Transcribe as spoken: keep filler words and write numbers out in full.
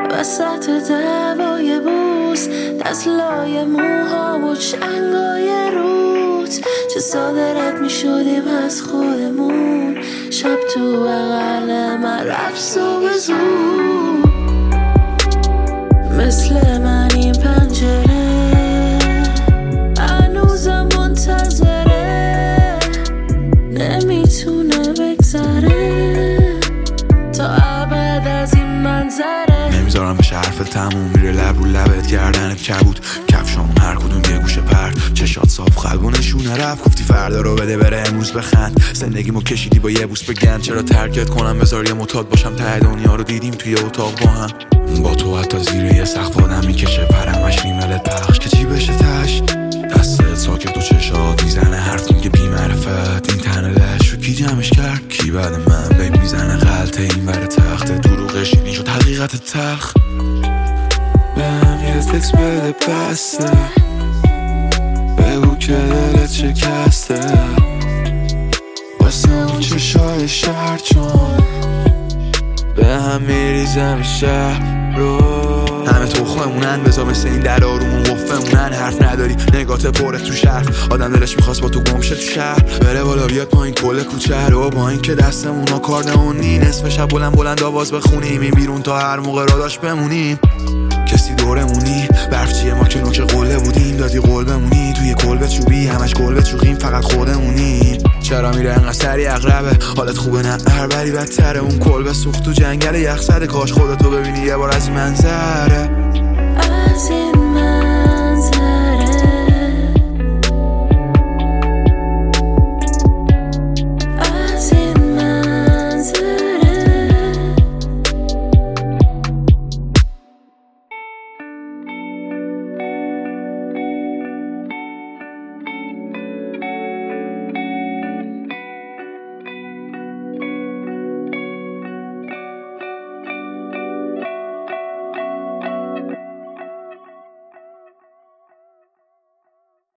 وسط دوای بوس، دست لای موها و چنگای روت. چه صادرت می شدیم از خودمون، شب تو بغل من رفت صبح زود. مثل من این پنجره هنوزم منتظره، نمیتونه بگذره تا ابد از این منظره. نمیذارم بشه حرف تموم، میره لب رو لبت گردنت کبود. کفشامون هر کدوم یه گوشه پرد، چشات صاف قلبونشونه رفت. گفتی فردا رو بده بره امروز بخند، زندگیمو کشیدی با یه بوس بگن. چرا ترکت کنم بذار یه معتاد باشم، ته دنیا رو دیدیم توی اتاق با هم. با تو حتی زیر یه سقف آدم میکشه پرمش میملت پخش که چی بشه تش. دستت ساکت و چشات میزنه حرف میگه بی معرفت. این تنه لش رو کی جمعش کرد؟ کی بعد من بیب میزنه غلطه این ور تخته. دروغش اینی شد حقیقت تلخ. بهم یه تکس بده بسته، بگو که دلت شکسته واسه اون چشای شهر، چون به هم میریزم شهر رو. همه تخممونن بذار مثل این در آرومون قفمونن. حرف نداری نگات پره تو شهر، آدم دلش میخواست با تو گمشه تو شهر. بره بالا بیاد پایین کل کوچه رو، با این که دستمون ها کار نمونی. نصف شب بلند بلند آواز بخونیم، این بیرون تا هر موقع را داشت بمونیم. کسی دورمونی برف چیه ما که نوک قله بودیم، دادی قول بمونی توی کلبه چوبی همش کلبه چوقیم فقط خودمونی. چرا میره انقدر سری اغربه حالت خوبه نه هر بری بدتره. اون کلبه سوخت تو جنگل یخ زده، کاش خودتو ببینی یه بار از این منظره. از این